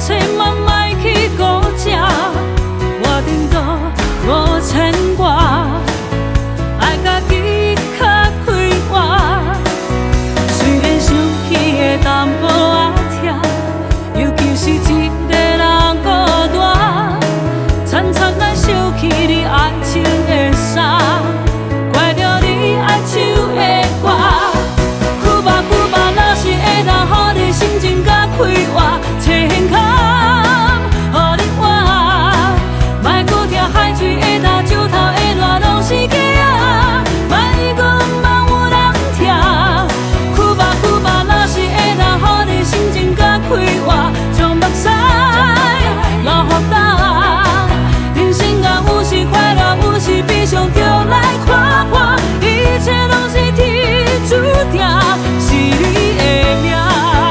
千万莫去顾正，我顶多无牵挂，爱家己较快活。虽然想起的淡薄仔疼，尤其是一个人孤单，惨惨来想起你爱情的衫，怪着你爱唱的歌。哭吧哭吧，若是会当予你心情较快活，千空予你换，莫搁听海水下打石头的热拢是假啊，莫讲茫有人听。哭吧哭吧，若是会当予你心情较快活，将目屎流予干。人生啊，有时快乐，有时悲伤，着来看看，一切拢是天注定，是你的命。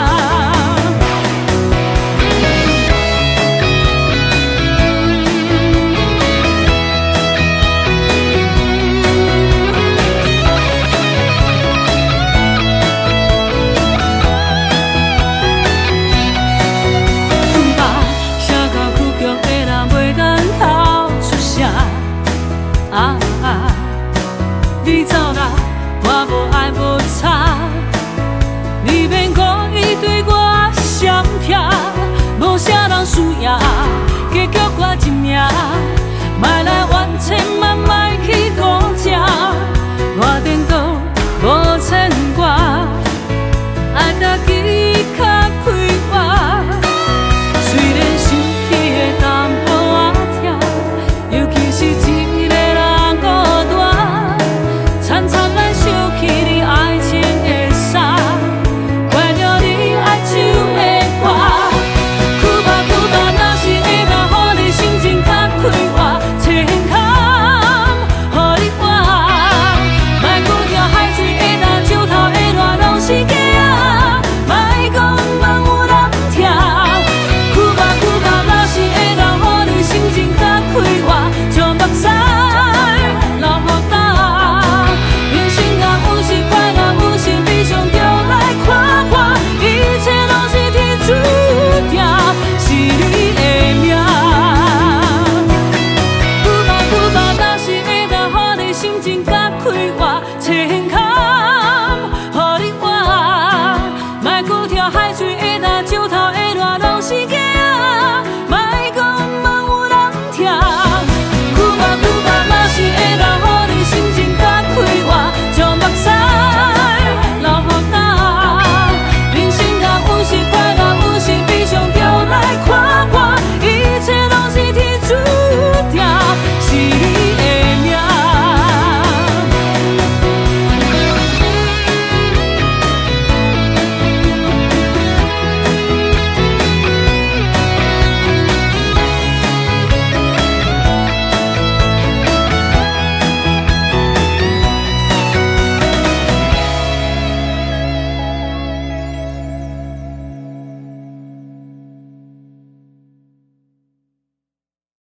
你走啦，我无爱无差，你免故意对我伤痛，无啥人需要，结局我一命。